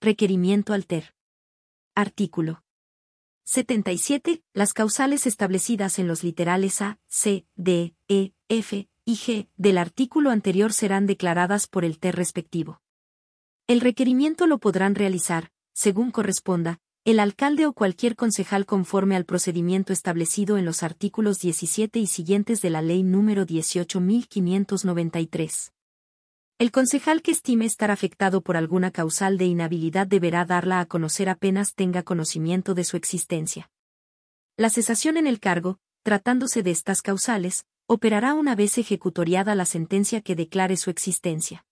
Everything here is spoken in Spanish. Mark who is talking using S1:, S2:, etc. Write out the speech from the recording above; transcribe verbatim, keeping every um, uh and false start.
S1: Requerimiento alter. Artículo setenta y siete. Las causales establecidas en los literales A, C, D, E, F y G del artículo anterior serán declaradas por el ter respectivo. El requerimiento lo podrán realizar, según corresponda, el alcalde o cualquier concejal conforme al procedimiento establecido en los artículos diecisiete y siguientes de la Ley número dieciocho mil quinientos noventa y tres. El concejal que estime estar afectado por alguna causal de inhabilidad deberá darla a conocer apenas tenga conocimiento de su existencia. La cesación en el cargo, tratándose de estas causales, operará una vez ejecutoriada la sentencia que declare su existencia.